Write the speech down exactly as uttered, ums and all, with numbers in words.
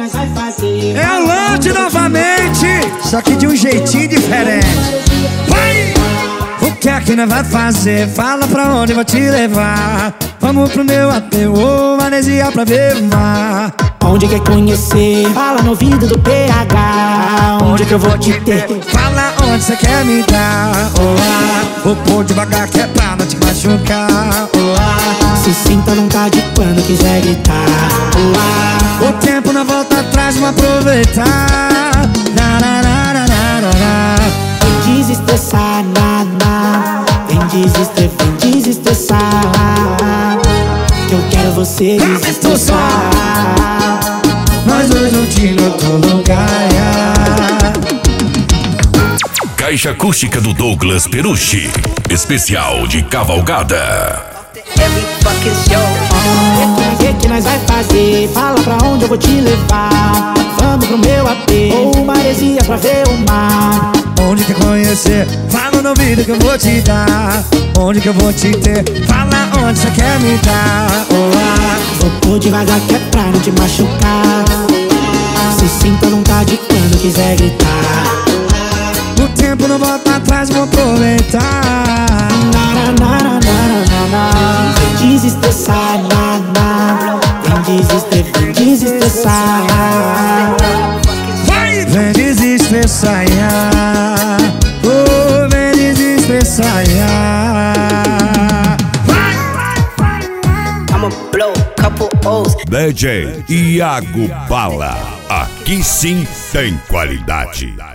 nós vai fazer? É a Lante novamente, só que de um jeitinho diferente. Vai! O que é que nós vai fazer? Fala pra onde eu vou te levar. Vamos pro meu ateu ou Maresia pra ver o mar. Onde quer conhecer? Fala no ouvido do P H. Onde que eu vou te ter? Fala onde você quer me dar. Olá, vou pôr devagar que é pra não te machucar. Olá, se sinta vontade quando quiser gritar. Olá, o tempo não volta atrás, vamos aproveitar. Vem desestressar, na, na. Vem desestressar, vem desestressar. Que eu quero você desestressar. Nós dois juntinhos em outro lugar. Caixa acústica do Douglas Perucci, especial de cavalgada. O que que nós vai fazer? Fala pra onde eu vou te levar. Vamos pro meu A P ou Maresia pra ver o mar. Onde quer conhecer? Fala no ouvido que eu vou te dar. Onde que eu vou te ter? Fala onde você quer me dar. Olá, vou pôr devagar que é pra não te machucar. Se sinta vontade quando quiser gritar. O tempo não volta atrás, vou aproveitar. Nara, nara, nara, nara. Vem desestressar, na, na. Vem desestressar, vem desestressar. Vai! Vem desestressar. Oh, vem desestressar. I'ma blow a couple O's. D J Iago Bala, aqui sim tem qualidade.